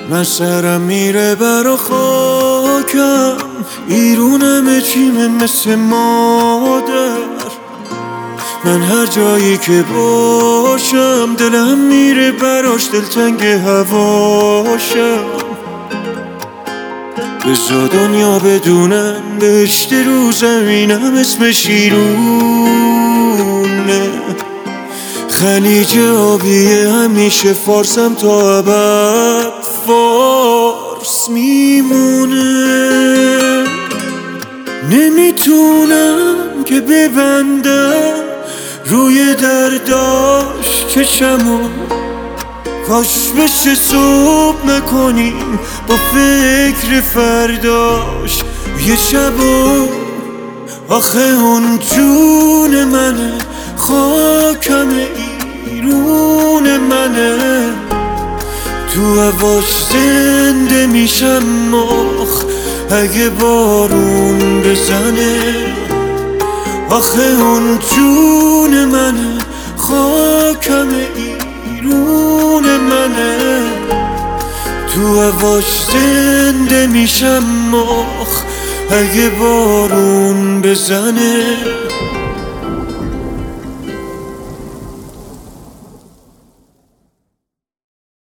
من سرم میره برا خاکم، ایرونم چیمه مثل مادر. من هر جایی که باشم دلم میره براش، دلتنگ هواشم. بزا دنیا بدونن بهشت رو زمینم اسم شیرونه. خلیج آبیه همیشه فارسم تا ابد فارس میمونه. نمیتونم که ببندم روی درداش چشمو، کاش بشه صبح نکنیم با فکر فرداش یه شبو. آخه اون جون منه، خاکم ایرون منه، تو هواش زنده میشم آخ اگه بارون بزنه. آخه اون جون منه، خاکم ایرون منه، تو هواش زنده میشم آخ اگه بارون بزنه.